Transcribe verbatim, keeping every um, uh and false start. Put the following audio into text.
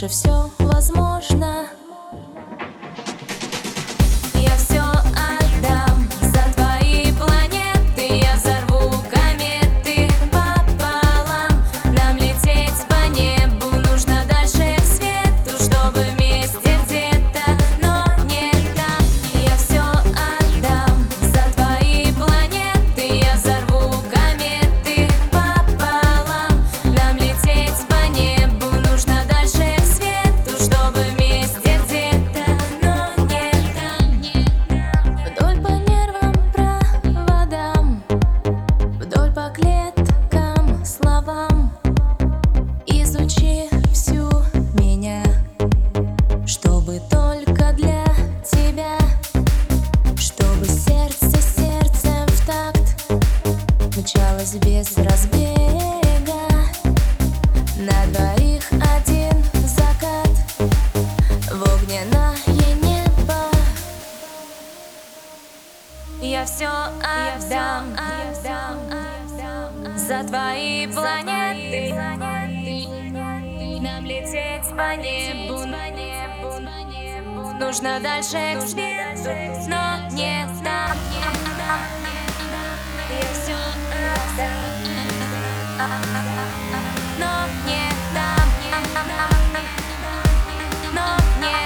Дальше все возможно. Я все отдам за твои планеты. Я взорву кометы пополам. Нам лететь по небу нужно дальше к свету, чтобы вместе где-то, но не там. Я все отдам за твои планеты. Я взорву кометы пополам. Нам лететь по небу нужно дальше к свету, чтобы вместе где-то, но не там. Вдоль по нервам проводам, вдоль по клеткам словам. Изучи всю меня, чтобы только для тебя, чтобы сердце сердцем в такт мчалось без разбега. На двоих один закат в огненное небо. Я все отдам за твои планеты. Нам лететь по небу нужно дальше к свету, но не там. Я все отдам, но не там, но не